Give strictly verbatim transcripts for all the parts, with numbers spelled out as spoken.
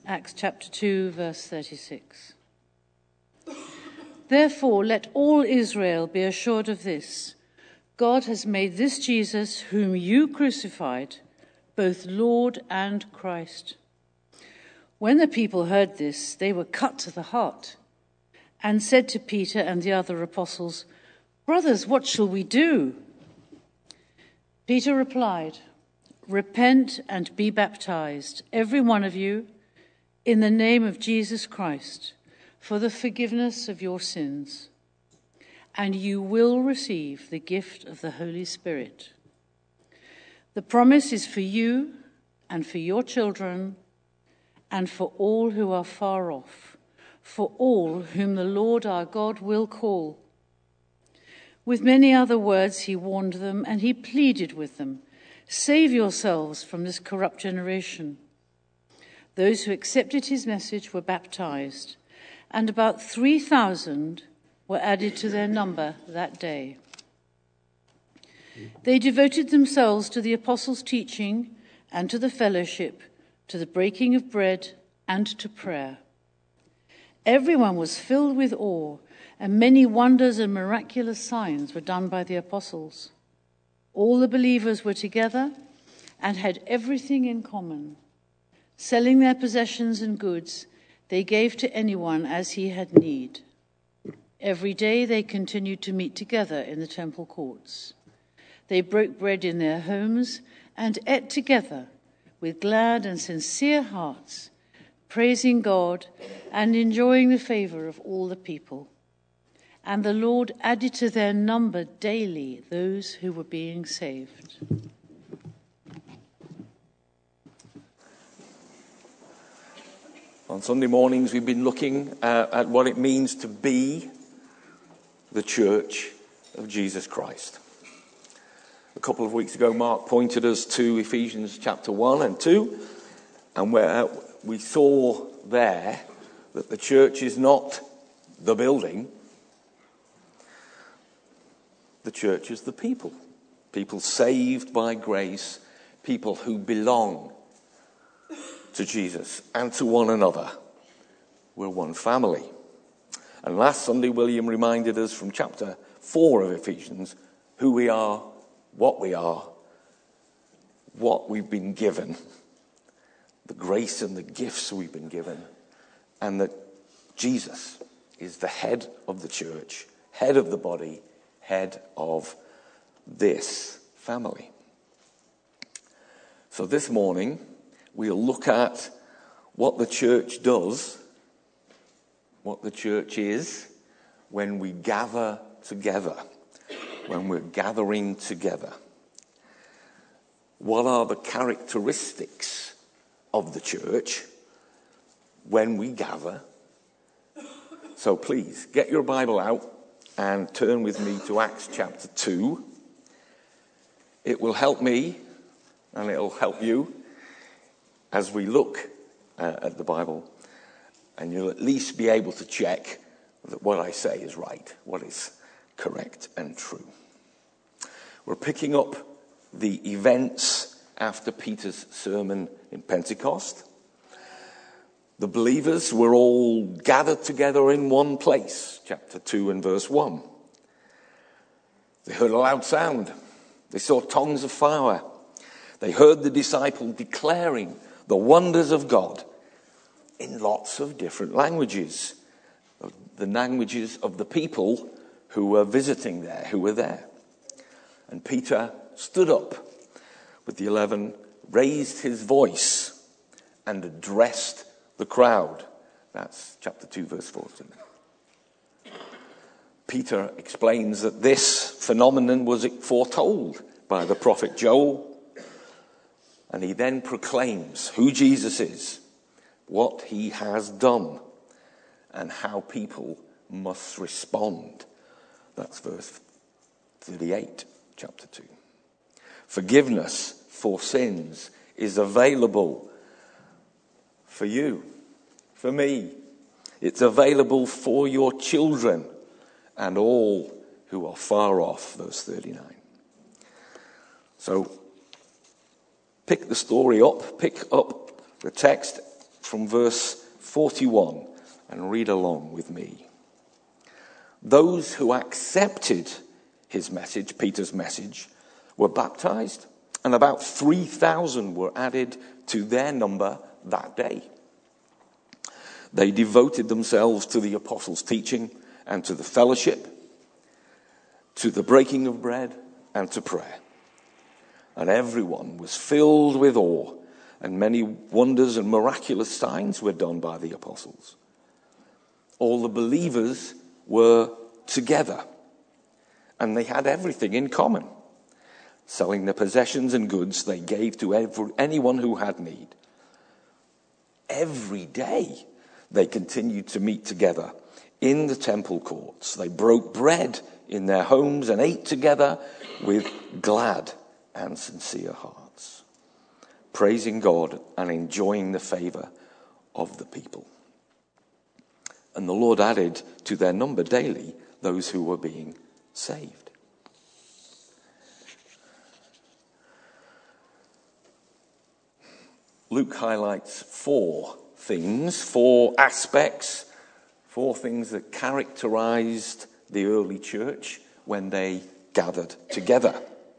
Acts chapter two, verse thirty-six. Therefore, let all Israel be assured of this: God has made this Jesus, whom you crucified, both Lord and Christ. When the people heard this, they were cut to the heart and said to Peter and the other apostles, "Brothers, what shall we do?" Peter replied, "Repent and be baptized, every one of you, in the name of Jesus Christ, for the forgiveness of your sins, and you will receive the gift of the Holy Spirit. The promise is for you and for your children and for all who are far off, for all whom the Lord our God will call." With many other words he warned them, and he pleaded with them, "Save yourselves from this corrupt generation." Those who accepted his message were baptized, and about three thousand were added to their number that day. They devoted themselves to the apostles' teaching and to the fellowship, to the breaking of bread and to prayer. Everyone was filled with awe, and many wonders and miraculous signs were done by the apostles. All the believers were together and had everything in common. Selling their possessions and goods, they gave to anyone as he had need. Every day they continued to meet together in the temple courts. They broke bread in their homes and ate together with glad and sincere hearts, praising God and enjoying the favor of all the people. And the Lord added to their number daily those who were being saved. On Sunday mornings, we've been looking uh, at what it means to be the Church of Jesus Christ. A couple of weeks ago, Mark pointed us to Ephesians chapter one and two, and where we saw there that the church is not the building. The church is the people. People saved by grace, people who belong to Jesus and to one another. We're one family. And last Sunday, William reminded us from chapter four of Ephesians who we are, what we are, what we've been given, the grace and the gifts we've been given, and that Jesus is the head of the church, head of the body, head of this family. So this morning, we'll look at what the church does, what the church is, when we gather together, when we're gathering together. What are the characteristics of the church when we gather? So please, get your Bible out and turn with me to Acts chapter two. It will help me, and it'll help you as we look uh, at the Bible, and you'll at least be able to check that what I say is right, what is correct and true. We're picking up the events after Peter's sermon in Pentecost. The believers were all gathered together in one place, chapter two and verse one. They heard a loud sound. They saw tongues of fire. They heard the disciple declaring the wonders of God in lots of different languages, the languages of the people who were visiting there, who were there. And Peter stood up with the eleven, raised his voice, and addressed the crowd. That's chapter two, verse fourteen. Peter explains that this phenomenon was foretold by the prophet Joel. And he then proclaims who Jesus is, what he has done, and how people must respond. That's verse thirty-eight, chapter two. Forgiveness for sins is available for you, for me. It's available for your children and all who are far off, verse thirty-nine. So, pick the story up, pick up the text from verse forty-one and read along with me. Those who accepted his message, Peter's message, were baptized, and about three thousand were added to their number that day. They devoted themselves to the apostles' teaching and to the fellowship, to the breaking of bread and to prayer. And everyone was filled with awe, and many wonders and miraculous signs were done by the apostles. All the believers were together, and they had everything in common. Selling their possessions and goods, they gave to every, anyone who had need. Every day they continued to meet together in the temple courts. They broke bread in their homes and ate together with glad and sincere hearts, praising God and enjoying the favor of the people. And the Lord added to their number daily those who were being saved. Luke highlights four things, four aspects, four things that characterized the early church when they gathered together.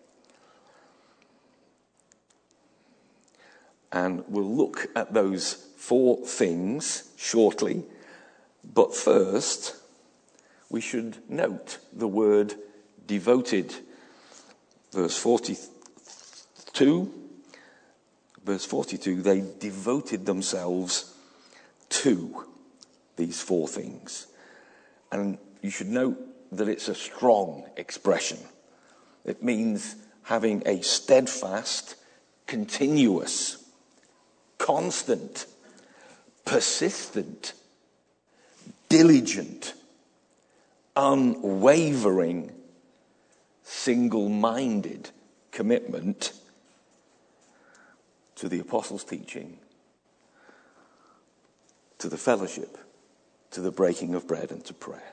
And we'll look at those four things shortly. But first, we should note the word devoted. Verse forty-two. Verse forty-two, they devoted themselves to these four things. And you should note that it's a strong expression. It means having a steadfast, continuous, constant, persistent, diligent, unwavering, single-minded commitment to the apostles' teaching, to the fellowship, to the breaking of bread, and to prayer.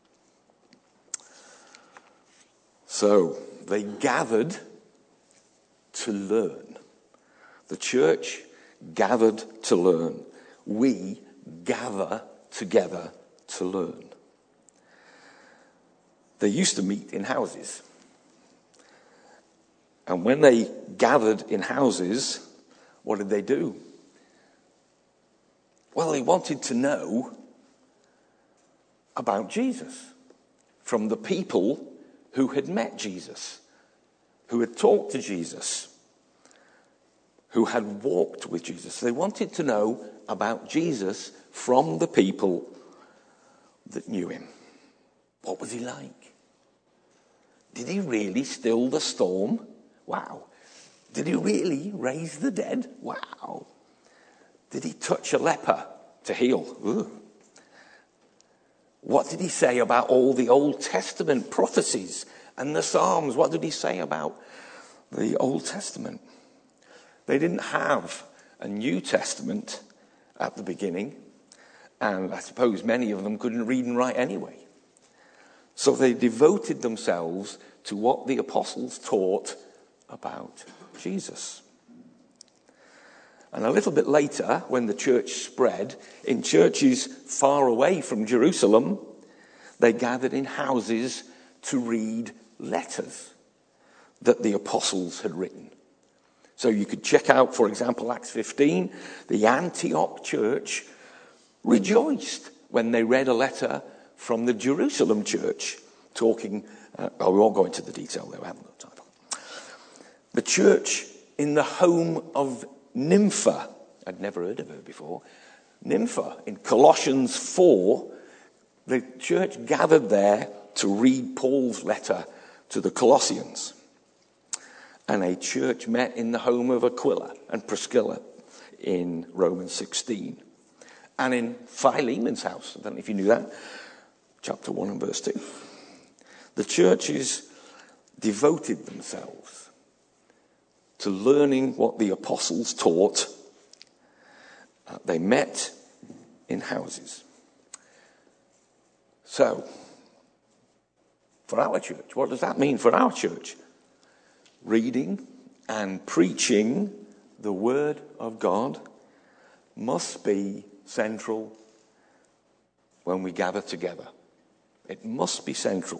So they gathered to learn. The church gathered to learn. We gather together to learn. They used to meet in houses. And when they gathered in houses, what did they do? Well, they wanted to know about Jesus from the people who had met Jesus, who had talked to Jesus, who had walked with Jesus. They wanted to know about Jesus from the people that knew him. What was he like? Did he really still the storm? Wow. Did he really raise the dead? Wow. Did he touch a leper to heal? Ooh. What did he say about all the Old Testament prophecies and the Psalms? What did he say about the Old Testament? They didn't have a New Testament at the beginning, and I suppose many of them couldn't read and write anyway. So they devoted themselves to what the apostles taught about Jesus. And a little bit later, when the church spread, in churches far away from Jerusalem, they gathered in houses to read letters that the apostles had written. So you could check out, for example, Acts fifteen. The Antioch church rejoiced when they read a letter from the Jerusalem church talking, uh, oh, we won't go into the detail there, we haven't got time. The church in the home of Nympha, I'd never heard of her before. Nympha, in Colossians four, the church gathered there to read Paul's letter to the Colossians. And a church met in the home of Aquila and Priscilla in Romans sixteen. And in Philemon's house, I don't know if you knew that, chapter one and verse two. The churches devoted themselves to learning what the apostles taught. Uh, they met in houses. So, for our church, what does that mean for our church? Reading and preaching the Word of God must be central when we gather together. It must be central.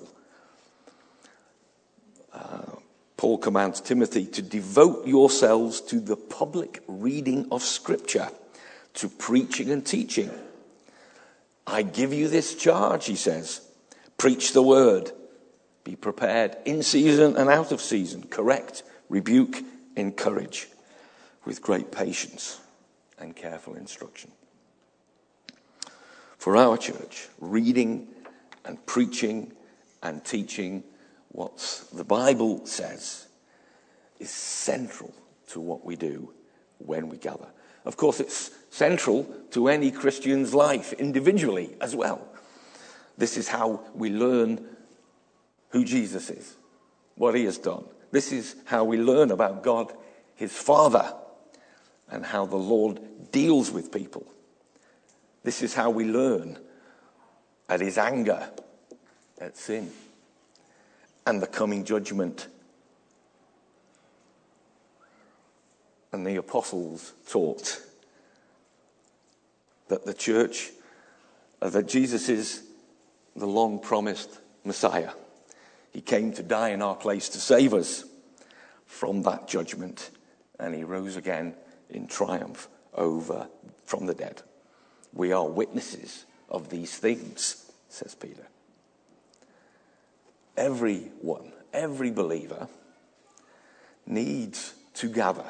Uh, Paul commands Timothy to devote yourselves to the public reading of Scripture, to preaching and teaching. I give you this charge, he says. Preach the word. Be prepared in season and out of season. Correct, rebuke, encourage with great patience and careful instruction. For our church, reading and preaching and teaching what the Bible says is central to what we do when we gather. Of course, it's central to any Christian's life individually as well. This is how we learn who Jesus is, what he has done. This is how we learn about God, his Father, and how the Lord deals with people. This is how we learn at his anger at sin and the coming judgment. And the apostles taught that the church, uh, that Jesus is the long-promised Messiah. He came to die in our place to save us from that judgment, and he rose again in triumph over from the dead. We are witnesses of these things, says Peter. Everyone, every believer needs to gather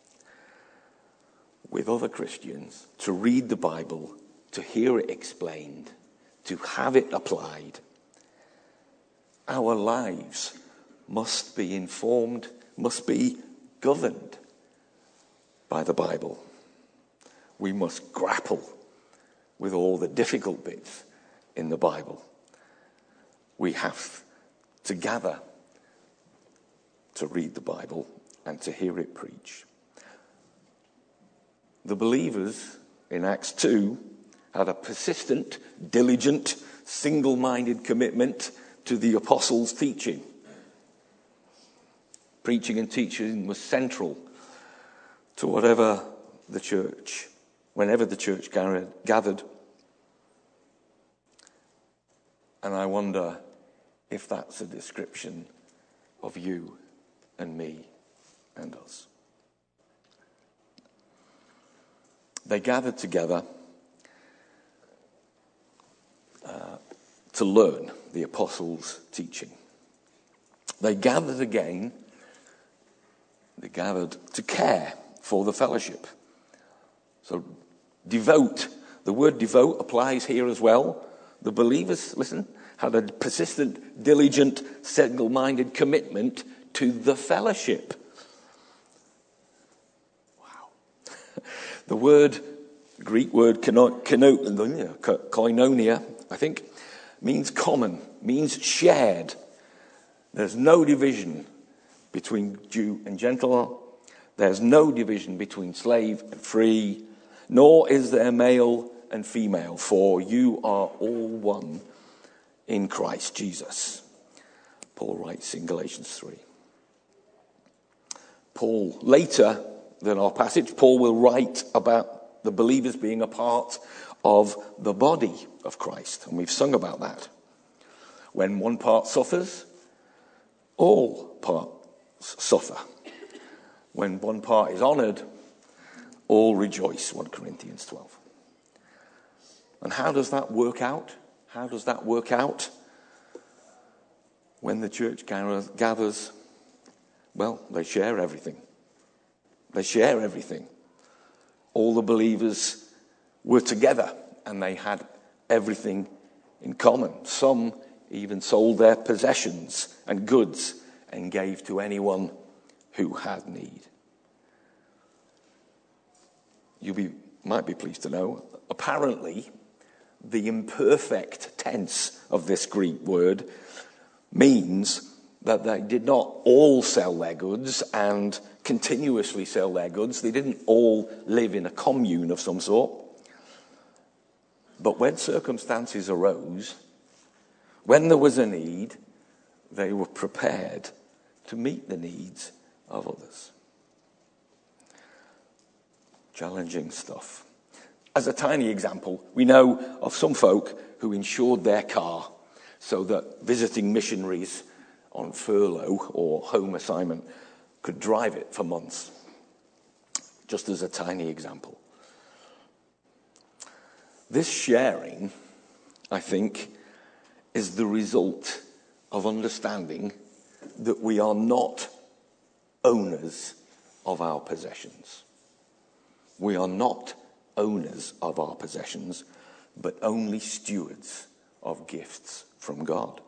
with other Christians to read the Bible, to hear it explained, to have it applied. Our lives must be informed, must be governed by the Bible. We must grapple with all the difficult bits in the Bible. We have to gather to read the Bible and to hear it preached. The believers in Acts two had a persistent, diligent, single-minded commitment to the apostles' teaching. Preaching and teaching was central to whatever the church, whenever the church gathered. And I wonder if that's a description of you and me and us. They gathered together uh, to learn the apostles' teaching. They gathered again, they gathered to care for the fellowship. So devote, the word devote applies here as well. The believers, listen, had a persistent, diligent, single-minded commitment to the fellowship. Wow. The word, Greek word koinonia, I think, means common, means shared. There's no division between Jew and Gentile. There's no division between slave and free, nor is there male and female, for you are all one in Christ Jesus. Paul writes in Galatians three. Paul, later than our passage, Paul will write about the believers being a part of the body of Christ, and we've sung about that. When one part suffers, all parts suffer. When one part is honoured, all rejoice, First Corinthians twelve. And how does that work out? How does that work out? When the church gathers, well, they share everything. They share everything. All the believers were together and they had everything in common. Some even sold their possessions and goods and gave to anyone who had need. You be, might be pleased to know, apparently, the imperfect tense of this Greek word means that they did not all sell their goods and continuously sell their goods. They didn't all live in a commune of some sort. But when circumstances arose, when there was a need, they were prepared to meet the needs of others. Challenging stuff. as a tiny example, we know of some folk who insured their car so that visiting missionaries on furlough or home assignment could drive it for months. Just as a tiny example. This sharing, I think, is the result of understanding that we are not owners of our possessions. We are not owners of our possessions, but only stewards of gifts from God.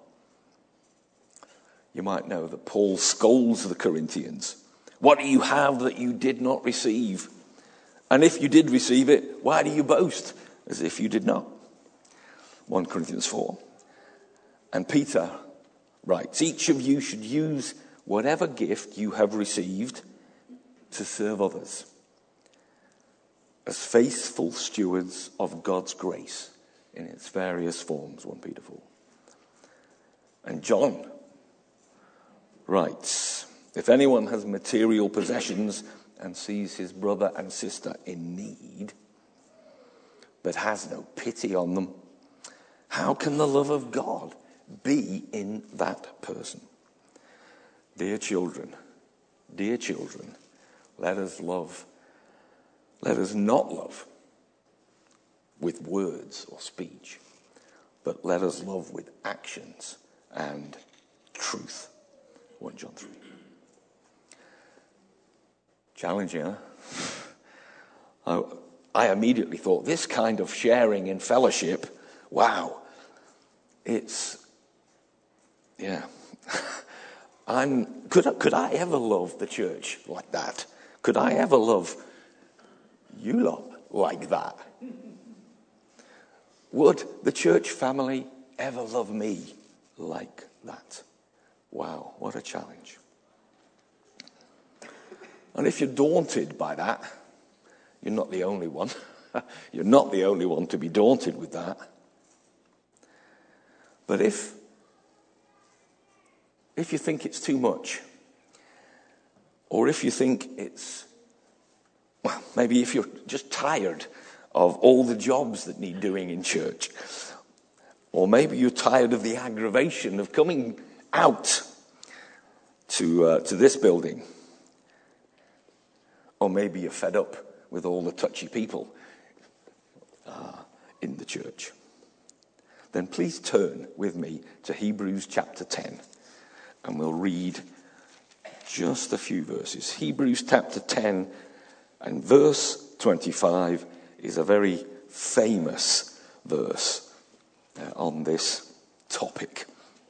You might know that Paul scolds the Corinthians. What do you have that you did not receive? And if you did receive it, why do you boast as if you did not? First Corinthians four. And Peter writes, each of you should use whatever gift you have received to serve others as faithful stewards of God's grace in its various forms. First Peter four. And John writes, if anyone has material possessions and sees his brother and sister in need, but has no pity on them, how can the love of God be in that person? Dear children, dear children, let us love, let us not love with words or speech, but let us love with actions and truth. First John three. Challenging, huh? I, I immediately thought, this kind of sharing in fellowship, wow, it's, yeah. I'm, could, could I ever love the church like that? Could I ever love you lot like that? Would the church family ever love me like that? Wow, what a challenge. And if you're daunted by that, you're not the only one. You're not the only one to be daunted with that. But if, if you think it's too much, or if you think it's, well, maybe if you're just tired of all the jobs that need doing in church, or maybe you're tired of the aggravation of coming out to uh, to this building, or maybe you're fed up with all the touchy people uh, in the church, then please turn with me to Hebrews chapter ten, and we'll read just a few verses. Hebrews chapter ten and verse twenty-five is a very famous verse uh, on this topic.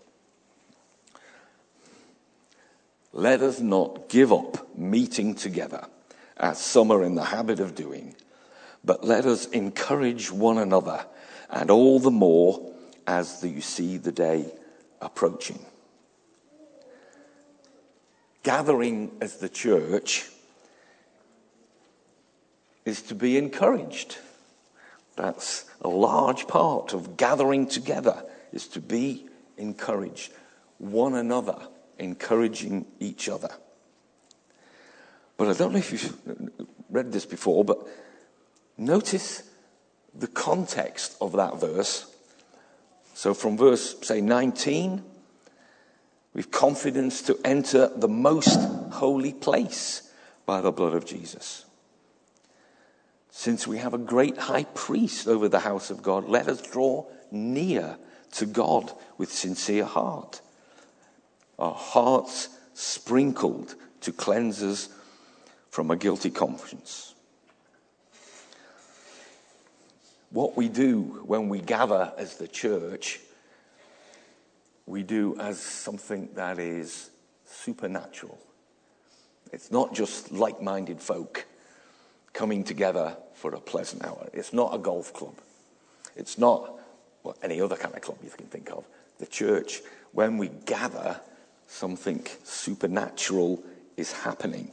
Let us not give up meeting together, as some are in the habit of doing, but let us encourage one another, and all the more as you see the day approaching. Gathering as the church is to be encouraged. That's a large part of gathering together, is to be encouraged. One another, encouraging each other. But I don't know if you've read this before, but notice the context of that verse. So from verse, say, nineteen, we've confidence to enter the most holy place by the blood of Jesus. Since we have a great high priest over the house of God, let us draw near to God with sincere heart. Our hearts sprinkled to cleanse us from a guilty conscience. What we do when we gather as the church, we do as something that is supernatural. It's not just like-minded folk coming together for a pleasant hour. It's not a golf club. It's not well, any other kind of club you can think of. The church, when we gather, something supernatural is happening.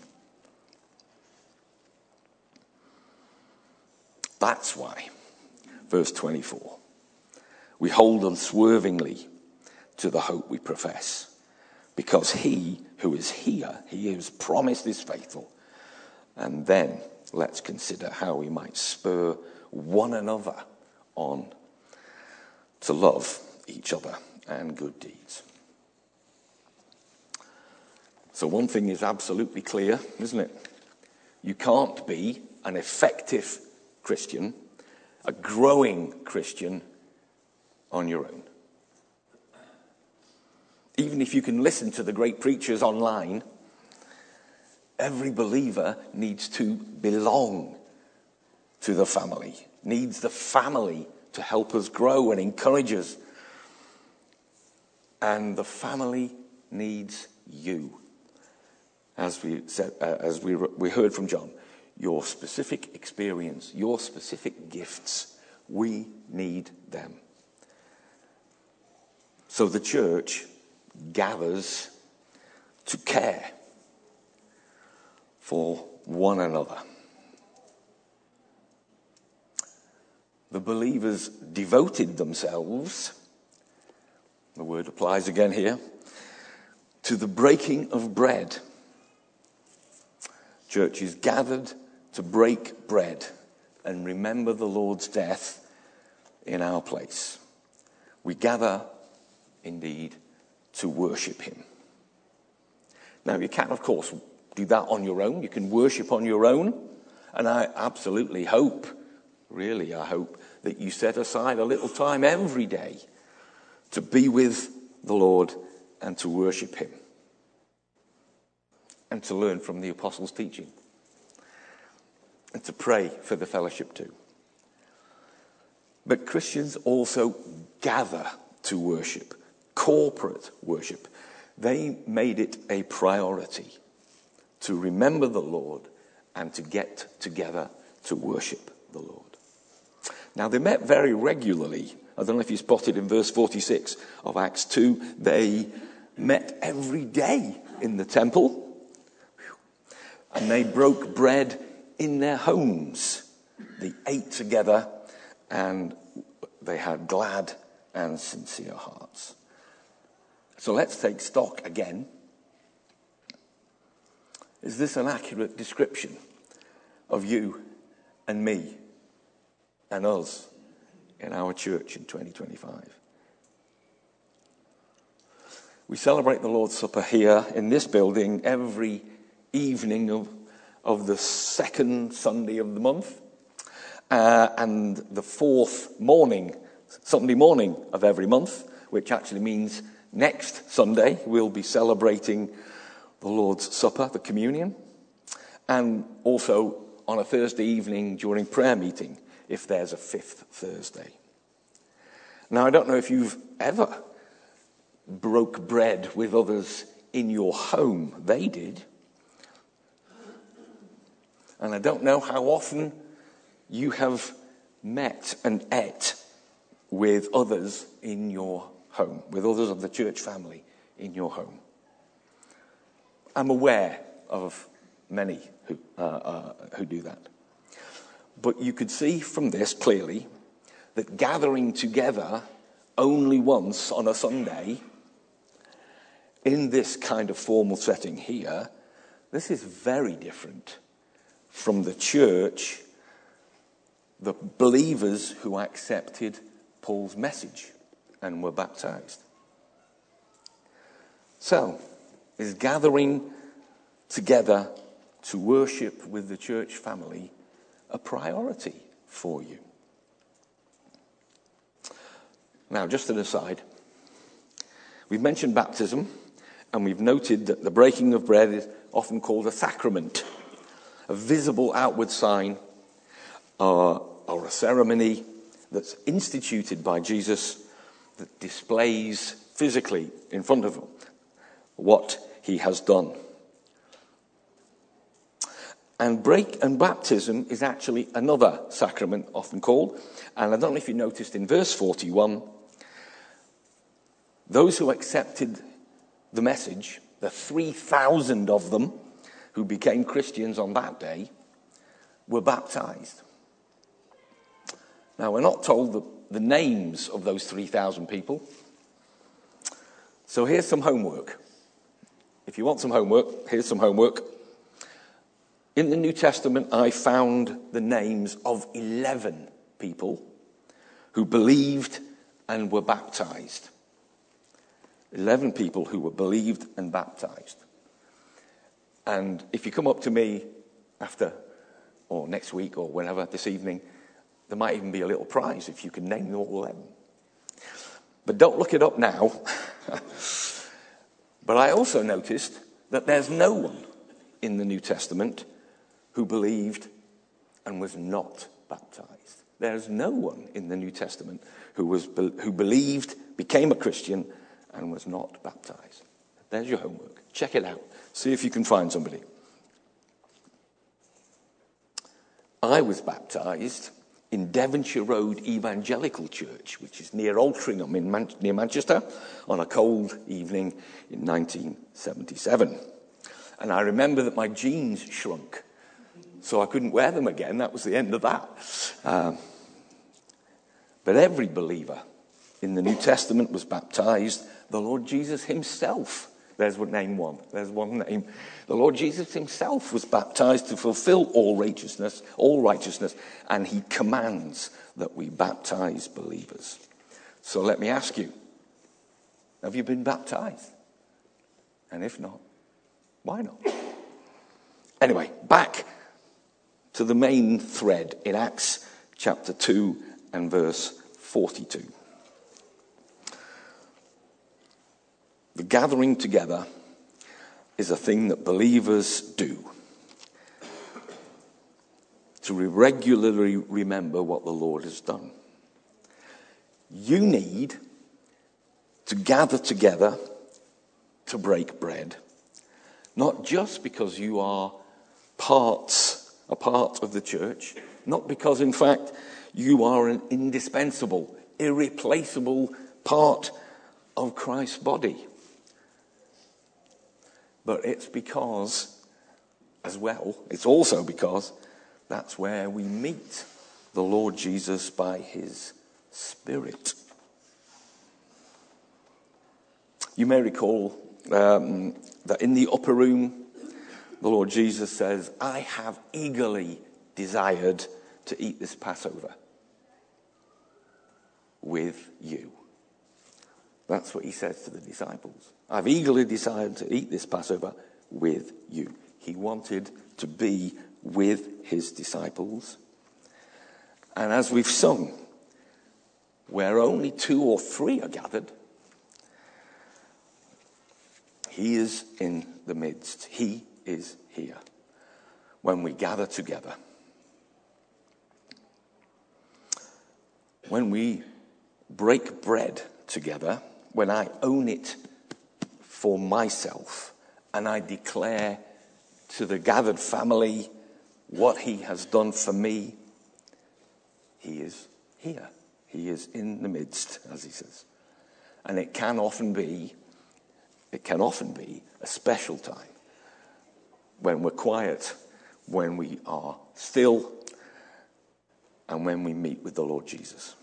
That's why, verse twenty-four, we hold unswervingly to the hope we profess, because he who is here, he who has promised is faithful. And then let's consider how we might spur one another on to love each other and good deeds. So one thing is absolutely clear, isn't it? You can't be an effective Christian, a growing Christian, on your own. Even if you can listen to the great preachers online, every believer needs to belong to the family, needs the family to help us grow and encourage us. And the family needs you. As we said, uh, as we we heard from John, your specific experience, your specific gifts, we need them. So the church gathers to care for one another. The believers devoted themselves, the word applies again here, to the breaking of bread. Churches gathered to break bread and remember the Lord's death in our place. We gather, indeed, to worship him. Now, you can, of course, do that on your own. You can worship on your own. And I absolutely hope, really I hope, that you set aside a little time every day to be with the Lord and to worship him. And to learn from the apostles' teaching. And to pray for the fellowship too. But Christians also gather to worship. Corporate worship. They made it a priority to remember the Lord and to get together to worship the Lord. Now, they met very regularly. I don't know if you spotted in verse forty-six of Acts two, they met every day in the temple. And they broke bread in their homes. They ate together and they had glad and sincere hearts. So let's take stock again. Is this an accurate description of you and me and us in our church in twenty twenty-five? We celebrate the Lord's Supper here in this building every evening of, of the second Sunday of the month uh, and the fourth morning, Sunday morning of every month, which actually means next Sunday we'll be celebrating the Lord's Supper, the communion, and also on a Thursday evening during prayer meeting, if there's a fifth Thursday. Now, I don't know if you've ever broke bread with others in your home. They did. And I don't know how often you have met and ate with others in your home, with others of the church family in your home. I'm aware of many who, uh, uh, who do that. But you could see from this clearly that gathering together only once on a Sunday in this kind of formal setting here, this is very different from the church, the believers who accepted Paul's message and were baptized. So, is gathering together to worship with the church family a priority for you? Now, just an aside, we've mentioned baptism, and we've noted that the breaking of bread is often called a sacrament, a visible outward sign uh, or a ceremony that's instituted by Jesus that displays physically in front of him what he has done. And break and baptism is actually another sacrament often called. And I don't know if you noticed in verse forty-one, those who accepted the message, the three thousand of them who became Christians on that day, were baptized. Now, we're not told the, the names of those three thousand people. So here's some homework. If you want some homework, here's some homework. In the New Testament, I found the names of eleven people who believed and were baptized. eleven people who were believed and baptized. And if you come up to me after, or next week, or whenever, this evening, there might even be a little prize if you can name them all eleven. But don't look it up now. But I also noticed that there's no one in the New Testament who believed and was not baptized. There's no one in the New Testament who was who believed, became a Christian, and was not baptized. There's your homework. Check it out. See if you can find somebody. I was baptized in Devonshire Road Evangelical Church, which is near Altrincham in Man- near Manchester, on a cold evening in nineteen seventy-seven. And I remember that my jeans shrunk, so I couldn't wear them again. That was the end of that. Um, but every believer in the New Testament was baptized. The Lord Jesus himself, there's one name one, there's one name. The Lord Jesus himself was baptized to fulfill all righteousness, all righteousness, and he commands that we baptize believers. So let me ask you, have you been baptized? And if not, why not? Anyway, back to the main thread in Acts chapter two and verse forty-two. The gathering together is a thing that believers do to regularly remember what the Lord has done. You need to gather together to break bread, not just because you are parts, a part of the church, not because, in fact, you are an indispensable, irreplaceable part of Christ's body. But it's because, as well, it's also because that's where we meet the Lord Jesus by his Spirit. You may recall um, that in the upper room, the Lord Jesus says, I have eagerly desired to eat this Passover with you. That's what he says to the disciples. I've eagerly desired to eat this Passover with you. He wanted to be with his disciples. And as we've sung, where only two or three are gathered, he is in the midst. He is here when we gather together. When we break bread together, when I own it for myself and I declare to the gathered family what he has done for me, he is here. He is in the midst, as he says. And it can often be, it can often be a special time when we're quiet, when we are still, and when we meet with the Lord Jesus.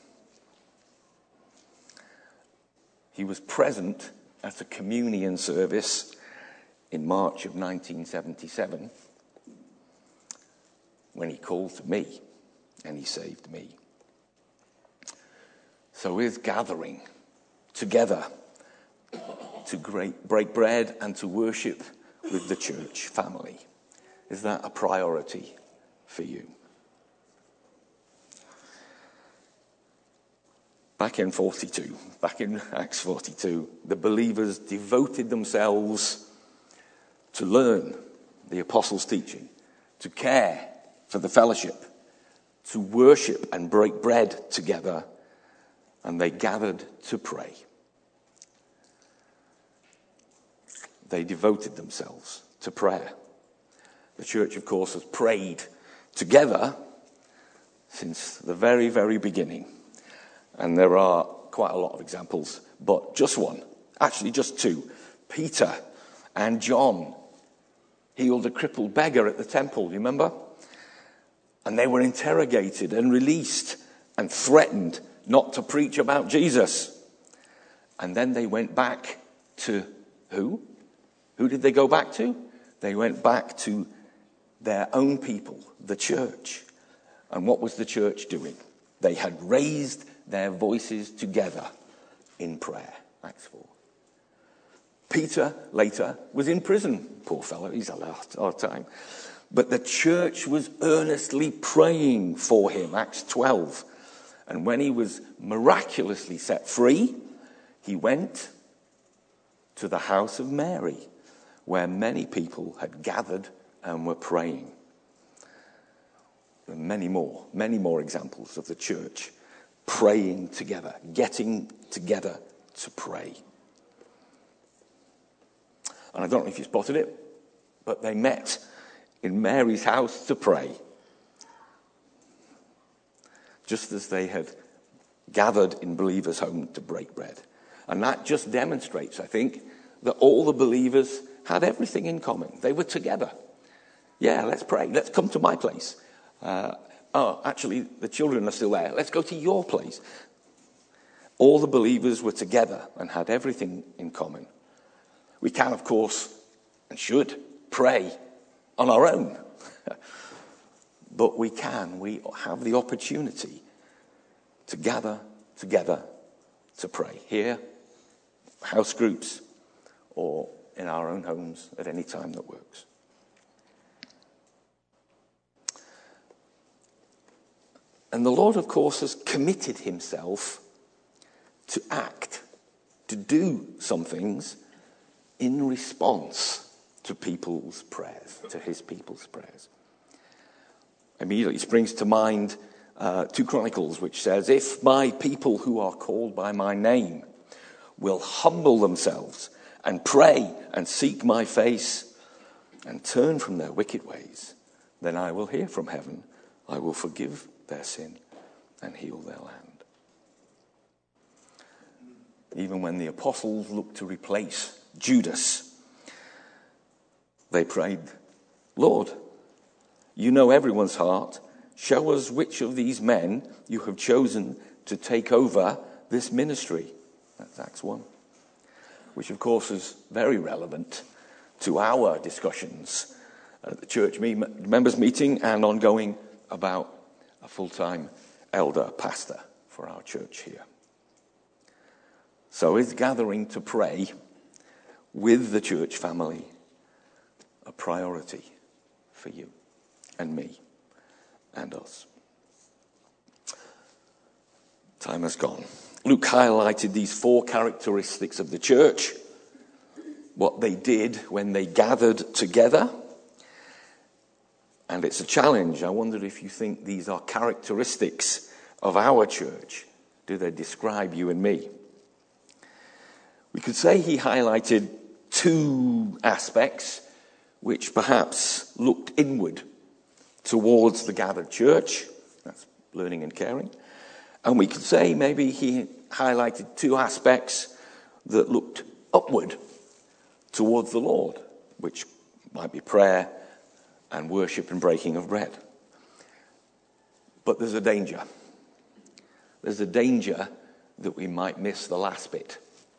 He was present at a communion service in March of nineteen seventy-seven when he called to me and he saved me. So his gathering together to break bread and to worship with the church family, is that a priority for you? Back in forty-two, back in Acts forty-two, the believers devoted themselves to learn the apostles' teaching, to care for the fellowship, to worship and break bread together, and they gathered to pray. They devoted themselves to prayer. The church, of course, has prayed together since the very, very beginning. And there are quite a lot of examples, but just one, actually just two. Peter and John healed a crippled beggar at the temple, you remember? And they were interrogated and released and threatened not to preach about Jesus. And then they went back to who? Who did they go back to? They went back to their own people, the church. And what was the church doing? They had raised their voices together in prayer. Acts four. Peter later was in prison. Poor fellow, he's had a hard time. But the church was earnestly praying for him. Acts twelve. And when he was miraculously set free, he went to the house of Mary, where many people had gathered and were praying. And many more, many more examples of the church praying together, getting together to pray. And I don't know if you spotted it, but they met in Mary's house to pray, just as they had gathered in believers' home to break bread. And that just demonstrates, I think, that all the believers had everything in common. They were together. Yeah, let's pray. Let's come to my place. Uh, oh, actually, the children are still there. Let's go to your place. All the believers were together and had everything in common. We can, of course, and should pray on our own. But we can, we have the opportunity to gather together to pray. Here, house groups, or in our own homes at any time that works. And the Lord, of course, has committed himself to act, to do some things in response to people's prayers, to his people's prayers. Immediately springs to mind uh, two Chronicles, which says, if my people who are called by my name will humble themselves and pray and seek my face and turn from their wicked ways, then I will hear from heaven, I will forgive their sin and heal their land. Even when the apostles looked to replace Judas, they prayed, Lord, you know everyone's heart. Show us which of these men you have chosen to take over this ministry. That's Acts one. Which, of course, is very relevant to our discussions at the church members' meeting and ongoing about a full-time elder pastor for our church here. So is gathering to pray with the church family a priority for you and me and us? Time has gone. Luke highlighted these four characteristics of the church, what they did when they gathered together. And it's a challenge. I wonder if you think these are characteristics of our church. Do they describe you and me? We could say he highlighted two aspects which perhaps looked inward towards the gathered church. That's learning and caring. And we could say maybe he highlighted two aspects that looked upward towards the Lord, which might be prayer and worship and breaking of bread. But there's a danger. There's a danger that we might miss the last bit.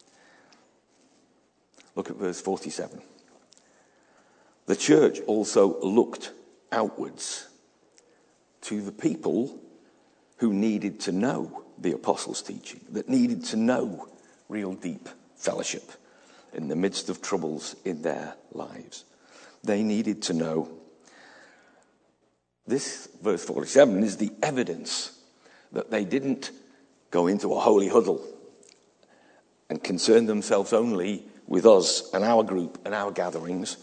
Look at verse forty-seven. The church also looked outwards to the people who needed to know the apostles' teaching, that needed to know real deep fellowship in the midst of troubles in their lives. They needed to know. This, verse forty-seven, is the evidence that they didn't go into a holy huddle and concern themselves only with us and our group and our gatherings.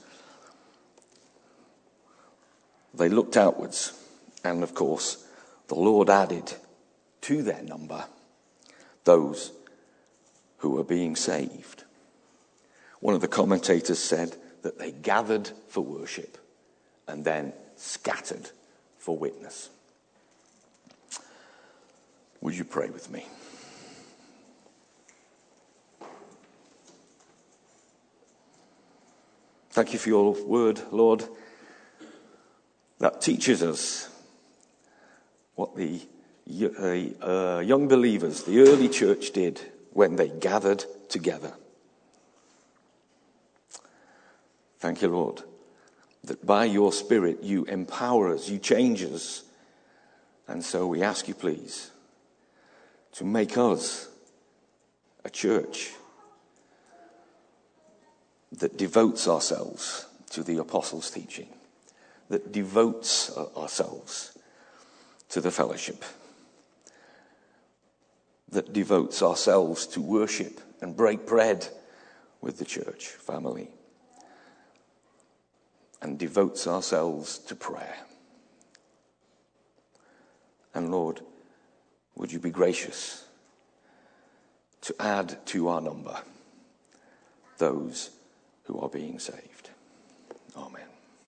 They looked outwards, and of course, the Lord added to their number those who were being saved. One of the commentators said that they gathered for worship and then scattered for witness. Would you pray with me? Thank you for your word, Lord, that teaches us what the uh, young believers, the early church, did when they gathered together. Thank you, Lord, that by your Spirit you empower us, you change us. And so we ask you, please, to make us a church that devotes ourselves to the apostles' teaching, that devotes ourselves to the fellowship, that devotes ourselves to worship and break bread with the church family, and devotes ourselves to prayer. And Lord, would you be gracious to add to our number those who are being saved. Amen.